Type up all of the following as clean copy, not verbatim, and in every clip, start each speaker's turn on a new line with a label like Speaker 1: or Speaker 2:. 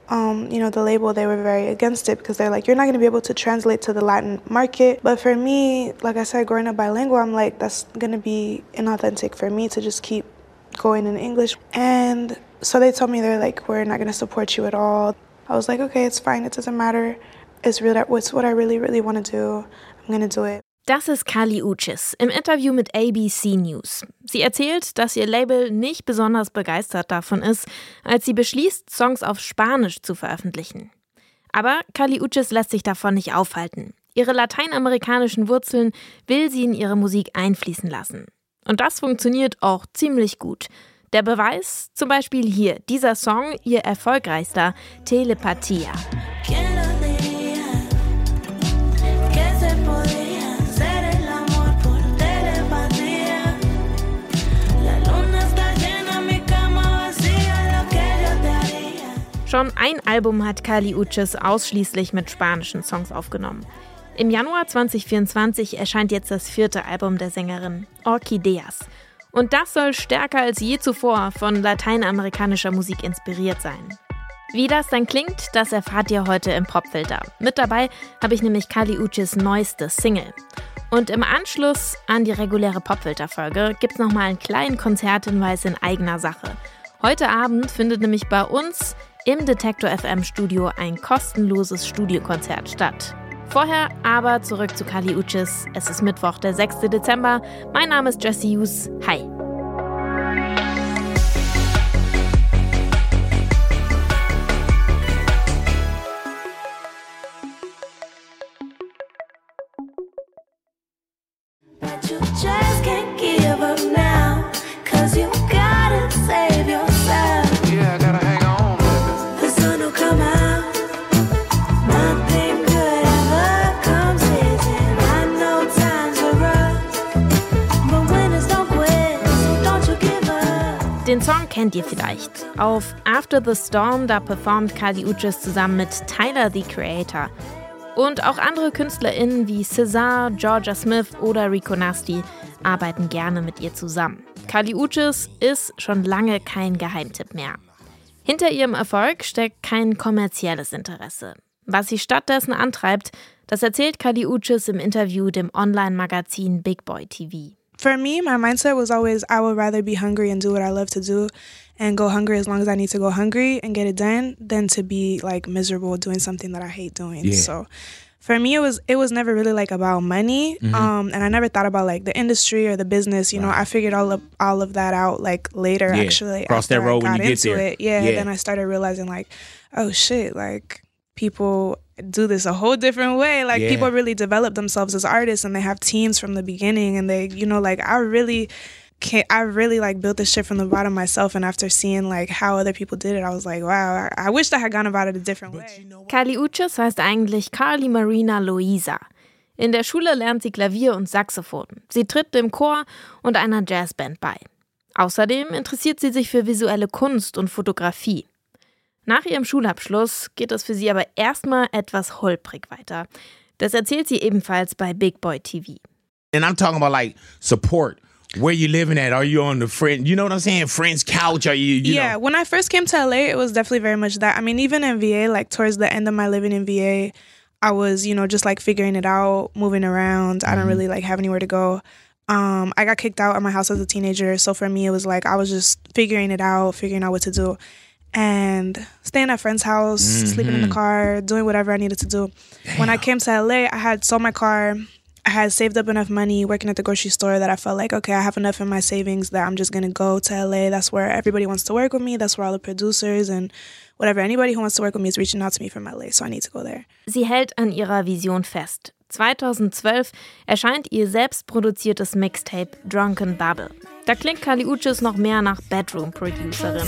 Speaker 1: The label, they were very against it because they're like, you're not going to be able to translate to the Latin market. But for me, like I said, growing up bilingual, I'm like, that's going to be inauthentic for me to just keep going in English. And so they told me, they're like, we're not going to support you at all. I was like, okay, it's fine. It doesn't matter. It's what I really, really want to do. I'm going to do it.
Speaker 2: Das ist Kali Uchis im Interview mit ABC News. Sie erzählt, dass ihr Label nicht besonders begeistert davon ist, als sie beschließt, Songs auf Spanisch zu veröffentlichen. Aber Kali Uchis lässt sich davon nicht aufhalten. Ihre lateinamerikanischen Wurzeln will sie in ihre Musik einfließen lassen. Und das funktioniert auch ziemlich gut. Der Beweis zum Beispiel hier, dieser Song, ihr erfolgreichster, Telepatia. Schon ein Album hat Kali Uchis ausschließlich mit spanischen Songs aufgenommen. Im Januar 2024 erscheint jetzt das 4. Album der Sängerin, Orchideas. Und das soll stärker als je zuvor von lateinamerikanischer Musik inspiriert sein. Wie das dann klingt, das erfahrt ihr heute im Popfilter. Mit dabei habe ich nämlich Kali Uchis neueste Single. Und im Anschluss an die reguläre Popfilter-Folge gibt es nochmal einen kleinen Konzerthinweis in eigener Sache. Heute Abend findet nämlich bei uns im Detektor FM Studio ein kostenloses Studiokonzert statt. Vorher aber zurück zu Kali Uchis. Es ist Mittwoch, der 6. Dezember. Mein Name ist Jessie Hughes. Hi. Den Song kennt ihr vielleicht. Auf After the Storm, da performt Kali Uchis zusammen mit Tyler, the Creator. Und auch andere KünstlerInnen wie César, Georgia Smith oder Rico Nasty arbeiten gerne mit ihr zusammen. Kali Uchis ist schon lange kein Geheimtipp mehr. Hinter ihrem Erfolg steckt kein kommerzielles Interesse. Was sie stattdessen antreibt, das erzählt Kali Uchis im Interview dem Online-Magazin Big Boy TV.
Speaker 1: For me, my mindset was always, I would rather be hungry and do what I love to do and go hungry as long as I need to go hungry and get it done than to be like miserable doing something that I hate doing.
Speaker 3: Yeah.
Speaker 1: So for me, it was never really like about money. And I never thought about like the industry or the business. You know, I figured all of that out like later, actually.
Speaker 3: Cross that road when you get there.
Speaker 1: It. Yeah, then I started realizing like, oh shit, like people do this a whole different way. Like people really develop themselves as artists and they have teams from the beginning and they, you know, like I really like built this shit from the bottom myself, and after seeing like how other people did it, I was like, wow, I wish I had gone about it a different way.
Speaker 2: Kali Uchis heißt eigentlich Carly Marina Loisa. In der Schule lernt sie Klavier und Saxophon. Sie tritt dem Chor und einer Jazzband bei. Außerdem interessiert sie sich für visuelle Kunst und Fotografie. Nach ihrem Schulabschluss geht es für sie aber erstmal etwas holprig weiter. Das erzählt sie ebenfalls bei Big Boy TV.
Speaker 3: And I'm talking about like support. Where you living at? Are you on the friend? You know what I'm saying? Friend's couch? Are you know?
Speaker 1: When I first came to LA, it was definitely very much that. I mean, even in VA, like towards the end of my living in VA, I was, you know, just like figuring it out, moving around. I don't really like have anywhere to go. I got kicked out of my house as a teenager. So for me, it was like I was just figuring out what to do. And staying at friend's house, sleeping in the car, doing whatever I needed to do. Damn. When I came to LA, I had sold my car. I had saved up enough money working at the grocery store that I felt like, okay, I have enough in my savings that I'm just going to go to LA. That's where everybody wants to work with me. That's where all the producers and whatever, anybody who wants to work with me is reaching out to me from LA, so I need to go there.
Speaker 2: Sie hält an ihrer Vision fest. 2012 erscheint ihr selbstproduziertes Mixtape Drunken Bubble. Da klingt Kali Uchis noch mehr nach Bedroom-Producerin.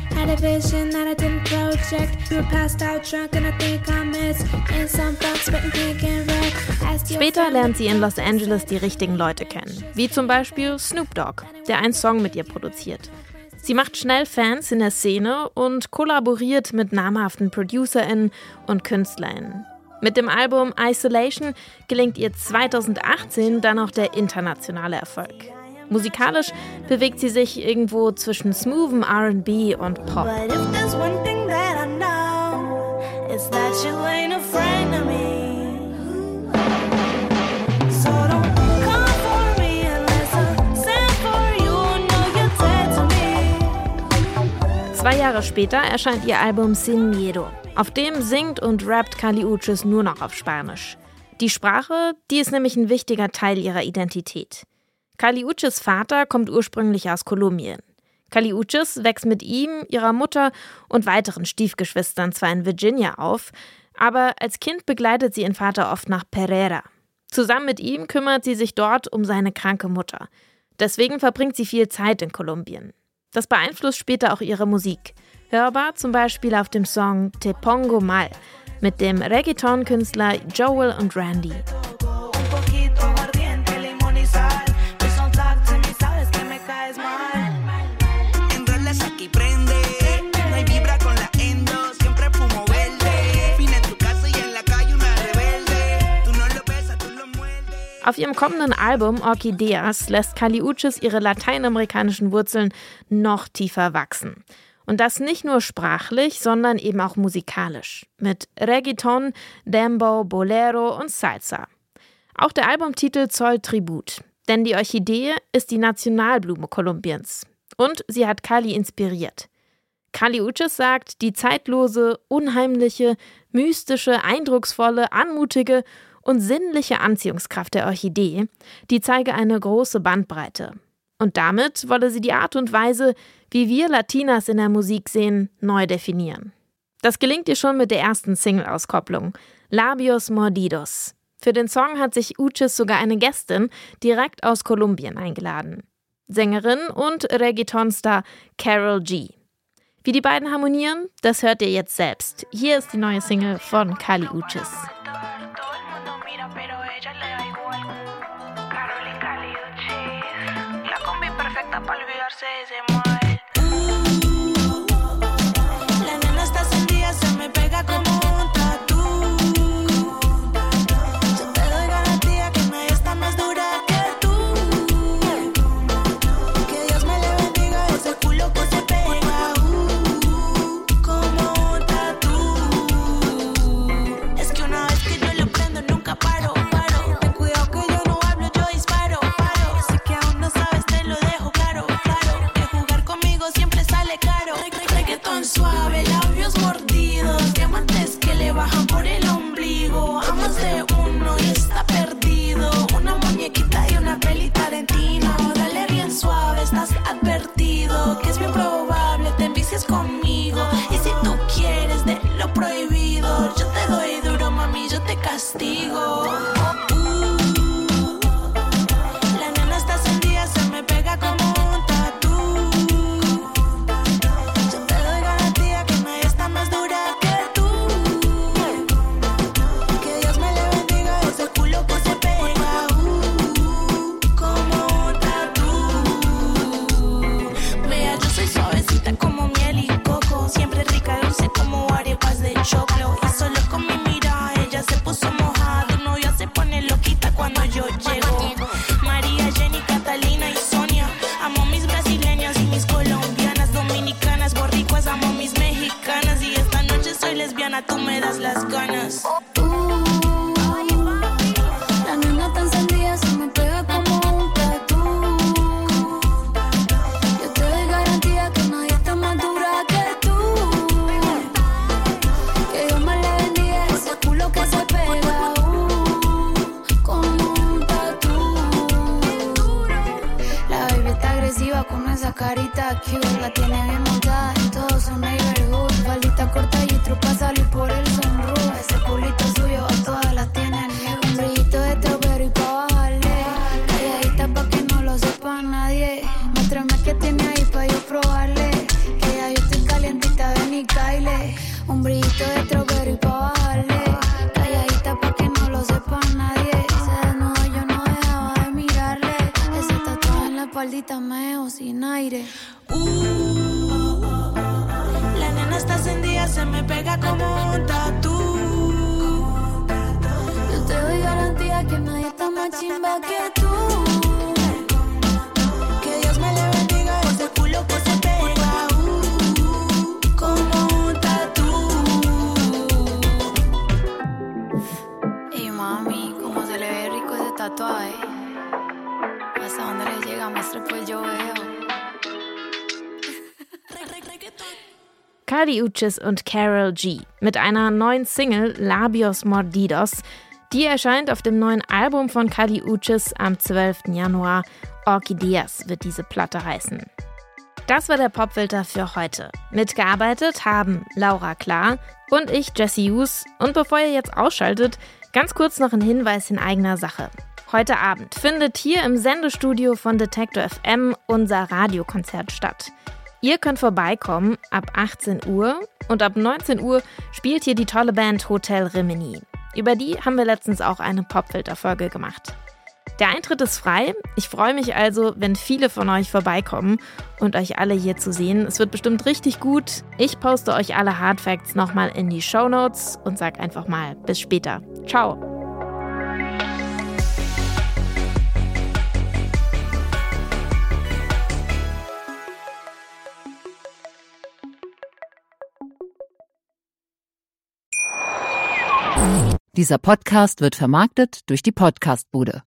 Speaker 2: Später lernt sie in Los Angeles die richtigen Leute kennen, wie zum Beispiel Snoop Dogg, der einen Song mit ihr produziert. Sie macht schnell Fans in der Szene und kollaboriert mit namhaften ProducerInnen und KünstlerInnen. Mit dem Album Isolation gelingt ihr 2018 dann auch der internationale Erfolg. Musikalisch bewegt sie sich irgendwo zwischen smoothem R&B und Pop. Jahre später erscheint ihr Album Sin Miedo. Auf dem singt und rappt Kali Uchis nur noch auf Spanisch. Die Sprache, die ist nämlich ein wichtiger Teil ihrer Identität. Kali Uchis Vater kommt ursprünglich aus Kolumbien. Kali Uchis wächst mit ihm, ihrer Mutter und weiteren Stiefgeschwistern zwar in Virginia auf, aber als Kind begleitet sie ihren Vater oft nach Pereira. Zusammen mit ihm kümmert sie sich dort um seine kranke Mutter. Deswegen verbringt sie viel Zeit in Kolumbien. Das beeinflusst später auch ihre Musik. Hörbar zum Beispiel auf dem Song Te Pongo Mal mit dem Reggaeton-Künstler Joel und Randy. Auf ihrem kommenden Album Orquídeas lässt Kali Uchis ihre lateinamerikanischen Wurzeln noch tiefer wachsen. Und das nicht nur sprachlich, sondern eben auch musikalisch. Mit Reggaeton, Dembow, Bolero und Salsa. Auch der Albumtitel zollt Tribut. Denn die Orchidee ist die Nationalblume Kolumbiens. Und sie hat Kali inspiriert. Kali Uchis sagt, die zeitlose, unheimliche, mystische, eindrucksvolle, anmutige und sinnliche Anziehungskraft der Orchidee, die zeige eine große Bandbreite. Und damit wolle sie die Art und Weise, wie wir Latinas in der Musik sehen, neu definieren. Das gelingt ihr schon mit der ersten Single-Auskopplung, Labios Mordidos. Für den Song hat sich Uchis sogar eine Gästin direkt aus Kolumbien eingeladen. Sängerin und Reggaeton-Star Karol G. Wie die beiden harmonieren, das hört ihr jetzt selbst. Hier ist die neue Single von Kali Uchis.
Speaker 4: La nena está encendida, se me pega como un tatú. Yo te doy garantía que nadie está más dura que tú. Que Dios me le bendiga ese culo que se pega como un tatú. Es que una vez que yo lo prendo nunca paro. Ten cuidado que yo no hablo, yo disparo. Sé que aún no sabes, te lo dejo claro. Siempre sale caro. Reggaetón suave, labios mordidos, diamantes que le bajan por el ombligo. A más de uno y está perdido. Una muñequita y una peli Tarantino. Dale bien suave, estás advertido que es bien probable te envicies conmigo. Y si tú quieres de lo prohibido, yo te doy duro, mami, yo te castigo. La nena está encendida, se me pega como un tatú. Más dura que tú. Que Dios me le bendiga ese culo que se pega como un tatú. Vea, yo soy suavecita como miel y coco, siempre rica, dulce como arepas de choclo. Y solo con mi mirada ella se puso mojada. No, ya se pone loquita cuando yo llego. María, Jenny, Catalina y Sonia. Amo mis brasileñas y mis colombianas, dominicanas, borricuas, amo mis mexicanas. Y esta noche soy lesbiana, tú me das las ganas. La nena tan encendida se me pega como un tatú. Yo te doy garantía que nadie está más dura que tú. Que Dios me le bendiga ese culo que se pega como un tatú. La baby está agresiva con esa carita cute. La tiene bien montada en todo su neighborhood. Faldita corta y trupa salir por el sunroof. Ese culito suyo a todas las tiene nude. Un brillito de strawberry pa' bajarle. Calladita pa' que no lo sepa nadie. Muéstrame qué tiene ahí pa' yo probarle. Que ya yo estoy calientita, ven y caile. Un brillito de strawberry pa' bajarle. Calladita pa' que no lo sepa nadie. Se desnudó, yo no dejaba de mirarle. Ese tatuaje en la espaldita me dejó sin aire. La nena está encendida, se me pega como un tatú. Yo te doy garantía que nadie está más chimba que tú. Que Dios me le bendiga ese culo que se pega como un tatú. Y mami, cómo se le ve rico ese tatuaje. Hasta dónde le llega, muestre pues yo veo.
Speaker 2: Kali Uchis und Karol G mit einer neuen Single Labios Mordidos. Die erscheint auf dem neuen Album von Kali Uchis am 12. Januar. Orchideas wird diese Platte heißen. Das war der Popfilter für heute. Mitgearbeitet haben Laura Klar und ich, Jessie Hughes. Und bevor ihr jetzt ausschaltet, ganz kurz noch ein Hinweis in eigener Sache. Heute Abend findet hier im Sendestudio von Detektor FM unser Radiokonzert statt. Ihr könnt vorbeikommen ab 18 Uhr und ab 19 Uhr spielt hier die tolle Band Hotel Rimini. Über die haben wir letztens auch eine Popfilter-Folge gemacht. Der Eintritt ist frei. Ich freue mich also, wenn viele von euch vorbeikommen und euch alle hier zu sehen. Es wird bestimmt richtig gut. Ich poste euch alle Hardfacts nochmal in die Shownotes und sag einfach mal bis später. Ciao.
Speaker 5: Dieser Podcast wird vermarktet durch die Podcastbude.